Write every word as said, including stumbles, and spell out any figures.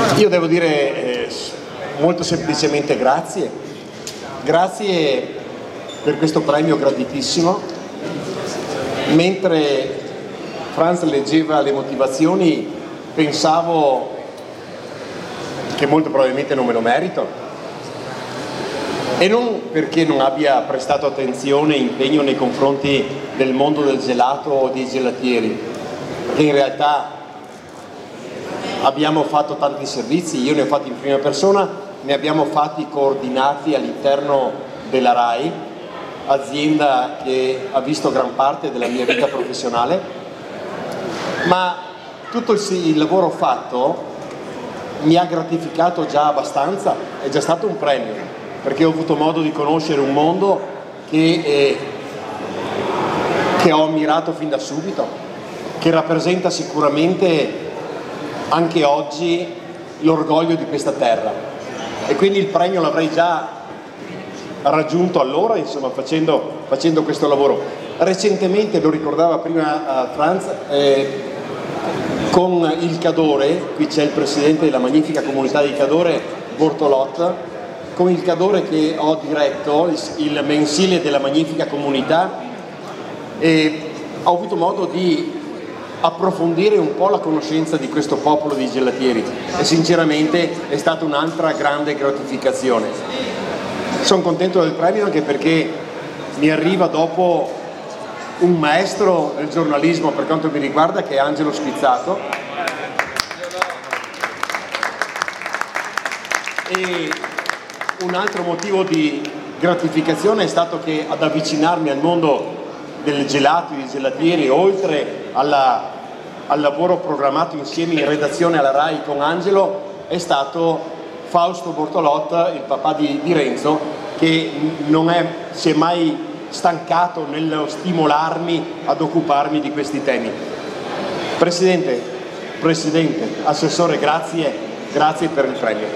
Io devo dire eh, molto semplicemente grazie, grazie per questo premio graditissimo. Mentre Franz leggeva le motivazioni pensavo che molto probabilmente non me lo merito, e non perché non abbia prestato attenzione e impegno nei confronti del mondo del gelato o dei gelatieri, perché in realtà abbiamo fatto tanti servizi, io ne ho fatti in prima persona, ne abbiamo fatti coordinati all'interno della RAI, azienda che ha visto gran parte della mia vita professionale, ma tutto il lavoro fatto mi ha gratificato già abbastanza, è già stato un premio, perché ho avuto modo di conoscere un mondo che, eh, che ho ammirato fin da subito, che rappresenta sicuramente anche oggi l'orgoglio di questa terra, e quindi il premio l'avrei già raggiunto allora, insomma, facendo, facendo questo lavoro. Recentemente, lo ricordava prima uh, Franz, eh, con il Cadore, qui c'è il presidente della magnifica comunità di Cadore, Bortolot, con il Cadore che ho diretto, il, il mensile della magnifica comunità, e ho avuto modo di approfondire un po' la conoscenza di questo popolo di gelatieri, e sinceramente è stata un'altra grande gratificazione. Sono contento del premio anche perché mi arriva dopo un maestro del giornalismo per quanto mi riguarda, che è Angelo Schizzato, e un altro motivo di gratificazione è stato che ad avvicinarmi al mondo del gelato, dei gelatieri, oltre alla, al lavoro programmato insieme in redazione alla RAI con Angelo, è stato Fausto Bortolot, il papà di, di Renzo, che non è, si è mai stancato nello stimolarmi ad occuparmi di questi temi. Presidente, Presidente, Assessore, grazie, grazie per il premio.